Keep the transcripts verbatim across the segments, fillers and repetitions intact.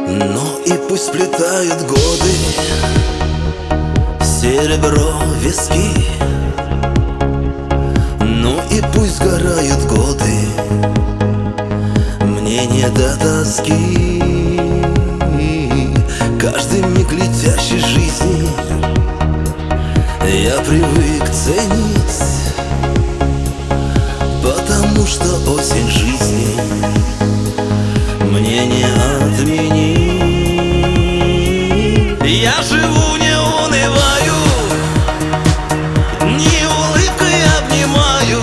Ну и пусть сплетают годы серебро виски, ну и пусть сгорают годы, мне не до тоски. Каждый миг летящей жизни я привык ценить, потому что осень жизни мне не отменить. Я живу, не унываю, дни улыбкой обнимаю,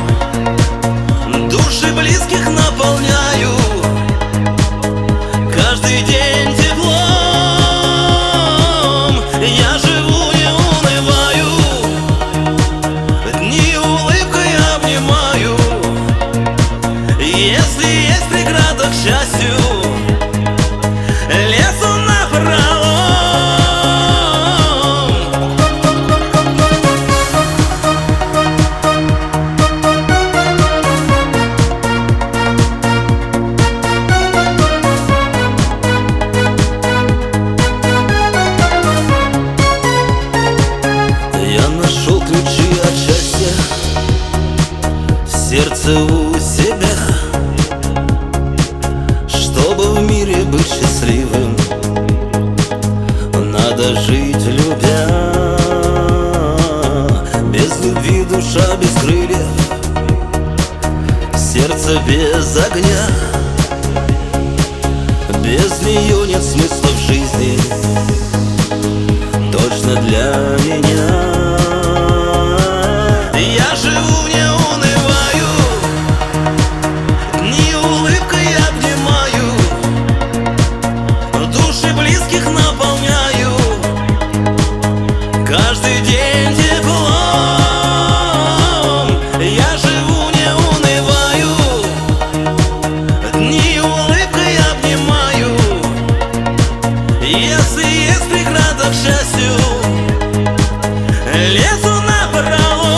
души близких наполняю, каждый день теплом. Я живу, не унываю, дни улыбкой обнимаю. Если есть преграда к счастью, лезу напролом. Я нашел ключи от счастья в сердце у себя. Чтобы в мире быть счастливым, надо жить любя. Без любви душа без крыльев, сердце без огня. Без нее нет смысла в жизни, точно для меня. Я живу, не унываю, дни улыбкой обнимаю, души близких наполняю, каждый день теплом. Я живу, не унываю, дни улыбкой обнимаю. Если есть преграда к счастью, лезу напролом.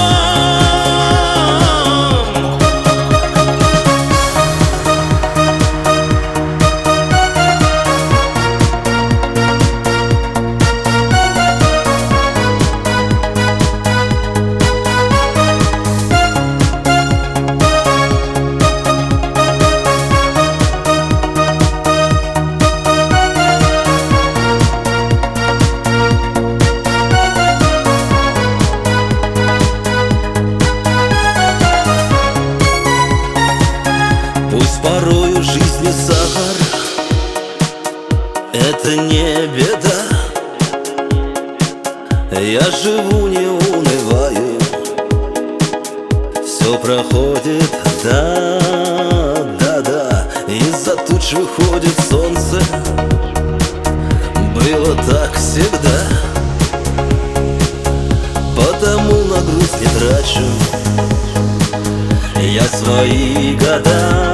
Пусть порою в жизни сахар — это не беда. Я живу, не унываю, все проходит, да, да, да. Из-за туч выходит солнце, было так всегда. Потому на грусть не трачу я свои года.